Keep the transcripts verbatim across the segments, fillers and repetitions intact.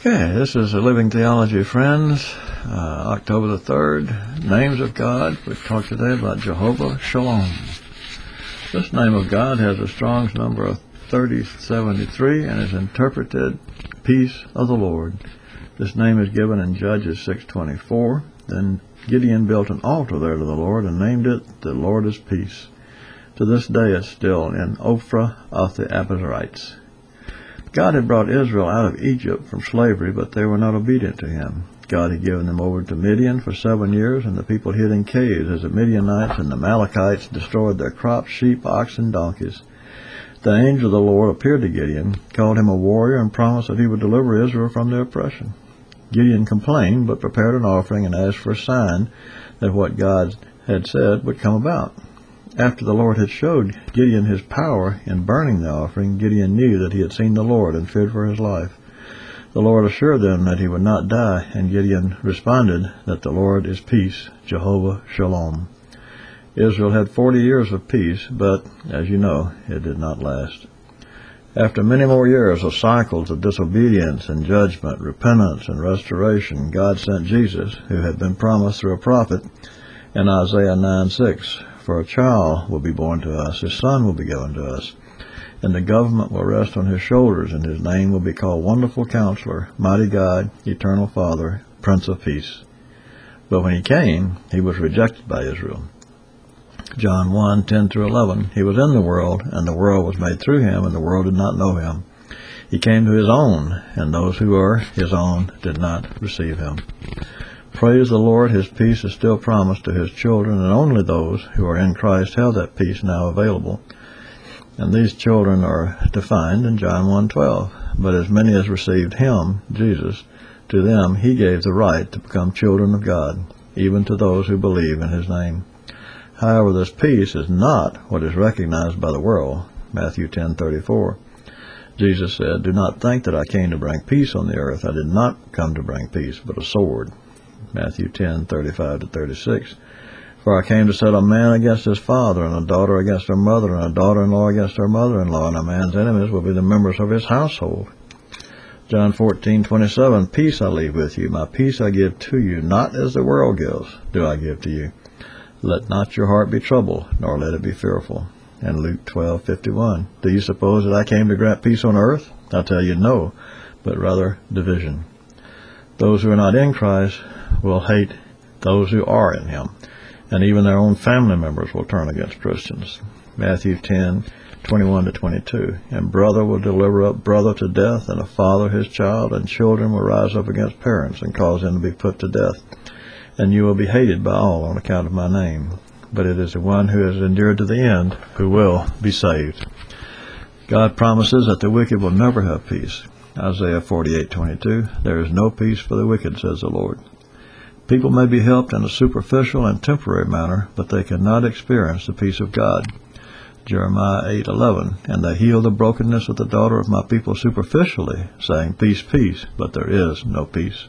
Okay, this is the Living Theology, friends. Uh, October the third, Names of God. We've talked today about Jehovah Shalom. This name of God has a Strong's number of thirty seventy-three and is interpreted Peace of the Lord. This name is given in Judges six twenty-four. Then Gideon built an altar there to the Lord and named it The Lord is Peace. To this day it's still in Ophrah of the Abiezrites. God had brought Israel out of Egypt from slavery, but they were not obedient to him. God had given them over to Midian for seven years, and the people hid in caves as the Midianites and the Amalekites destroyed their crops, sheep, oxen, donkeys. The angel of the Lord appeared to Gideon, called him a warrior, and promised that he would deliver Israel from their oppression. Gideon complained, but prepared an offering and asked for a sign that what God had said would come about. After the Lord had showed Gideon his power in burning the offering, Gideon knew that he had seen the Lord and feared for his life. The Lord assured them that he would not die, and Gideon responded that the Lord is peace, Jehovah Shalom. Israel had forty years of peace, but, as you know, it did not last. After many more years of cycles of disobedience and judgment, repentance and restoration, God sent Jesus, who had been promised through a prophet in Isaiah nine six. For a child will be born to us, his son will be given to us, and the government will rest on his shoulders, and his name will be called Wonderful Counselor, Mighty God, Eternal Father, Prince of Peace. But when he came, he was rejected by Israel. John one ten through eleven, he was in the world, and the world was made through him, and the world did not know him. He came to his own, and those who were his own did not receive him. Praise the Lord, his peace is still promised to his children, and only those who are in Christ have that peace now available. And these children are defined in John one twelve. But as many as received him, Jesus, to them he gave the right to become children of God, even to those who believe in his name. However, this peace is not what is recognized by the world. Matthew ten thirty-four. Jesus said, "Do not think that I came to bring peace on the earth. I did not come to bring peace, but a sword." Matthew ten thirty-five to thirty-six. For I came to set a man against his father, and a daughter against her mother, and a daughter-in-law against her mother-in-law, and a man's enemies will be the members of his household. John fourteen twenty-seven. Peace I leave with you, my peace I give to you, not as the world gives, do I give to you. Let not your heart be troubled, nor let it be fearful. And Luke twelve fifty-one. Do you suppose that I came to grant peace on earth? I tell you, no, but rather division. Those who are not in Christ will hate those who are in him, and even their own family members will turn against Christians. Matthew ten twenty-one to twenty-two. And brother will deliver up brother to death, and a father his child, and children will rise up against parents and cause them to be put to death. And you will be hated by all on account of my name. But it is the one who has endured to the end who will be saved. God promises that the wicked will never have peace. Isaiah forty-eight twenty-two. There is no peace for the wicked, says the Lord. People may be helped in a superficial and temporary manner, but they cannot experience the peace of God. Jeremiah eight eleven. And they heal the brokenness of the daughter of my people superficially, saying, Peace, peace, but there is no peace.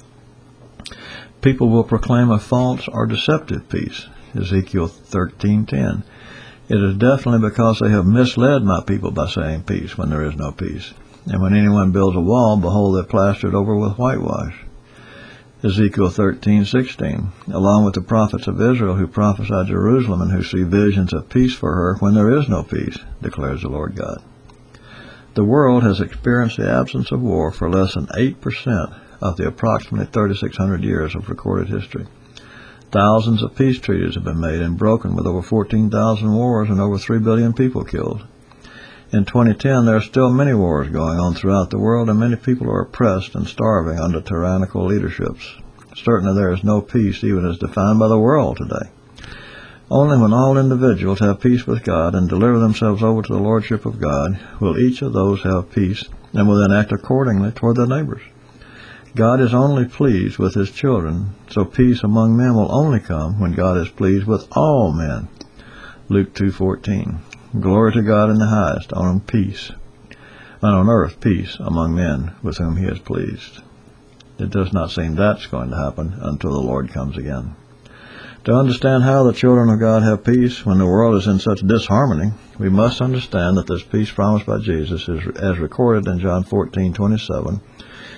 People will proclaim a false or deceptive peace. Ezekiel thirteen ten. It is definitely because they have misled my people by saying peace when there is no peace. And when anyone builds a wall, behold, they plaster it over with whitewash. Ezekiel thirteen sixteen. Along with the prophets of Israel who prophesy Jerusalem and who see visions of peace for her when there is no peace, declares the Lord God. The world has experienced the absence of war for less than eight percent of the approximately thirty-six hundred years of recorded history. Thousands of peace treaties have been made and broken, with over fourteen thousand wars and over three billion people killed. In twenty ten, there are still many wars going on throughout the world, and many people are oppressed and starving under tyrannical leaderships. Certainly there is no peace even as defined by the world today. Only when all individuals have peace with God and deliver themselves over to the Lordship of God will each of those have peace and will then act accordingly toward their neighbors. God is only pleased with his children, so peace among men will only come when God is pleased with all men. Luke two fourteen. Glory to God in the highest, on peace, and on earth peace among men with whom he is pleased. It does not seem that's going to happen until the Lord comes again. To understand how the children of God have peace when the world is in such disharmony, we must understand that this peace promised by Jesus is as recorded in John fourteen twenty-seven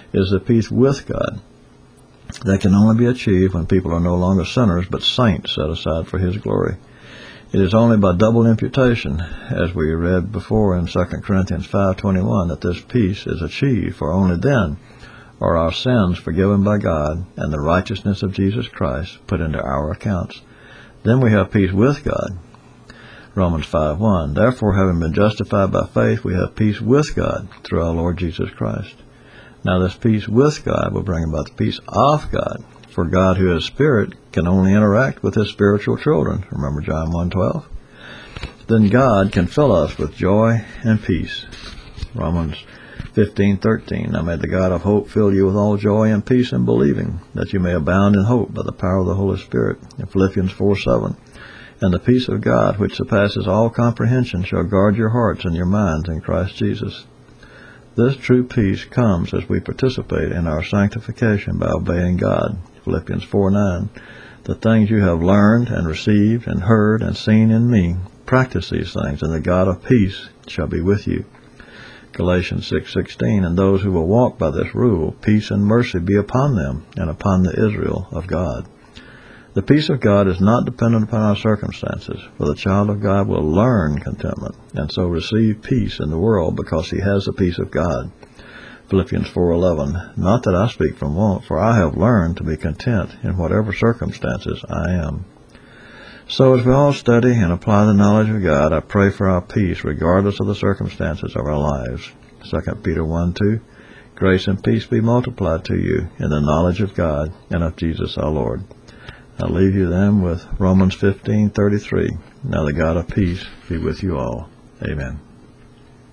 is the peace with God that can only be achieved when people are no longer sinners but saints set aside for His glory. It is only by double imputation, as we read before in Second Corinthians five twenty-one, that this peace is achieved, for only then are our sins forgiven by God and the righteousness of Jesus Christ put into our accounts. Then we have peace with God. Romans five one, therefore, having been justified by faith, we have peace with God through our Lord Jesus Christ. Now this peace with God will bring about the peace of God. For God, who is Spirit, can only interact with His spiritual children. Remember John one twelve? Then God can fill us with joy and peace. Romans fifteen thirteen. Now may the God of hope fill you with all joy and peace in believing, that you may abound in hope by the power of the Holy Spirit. In Philippians four seven. And the peace of God, which surpasses all comprehension, shall guard your hearts and your minds in Christ Jesus. This true peace comes as we participate in our sanctification by obeying God. Philippians four nine. The things you have learned and received and heard and seen in me, practice these things, and the God of peace shall be with you. Galatians six sixteen. And those who will walk by this rule, peace and mercy be upon them and upon the Israel of God. The peace of God is not dependent upon our circumstances, for the child of God will learn contentment and so receive peace in the world because he has the peace of God. Philippians four eleven. Not that I speak from want, for I have learned to be content in whatever circumstances I am. So as we all study and apply the knowledge of God, I pray for our peace regardless of the circumstances of our lives. Second Peter one two. Grace and peace be multiplied to you in the knowledge of God and of Jesus our Lord. I leave you then with Romans fifteen thirty-three. Now the God of peace be with you all. Amen.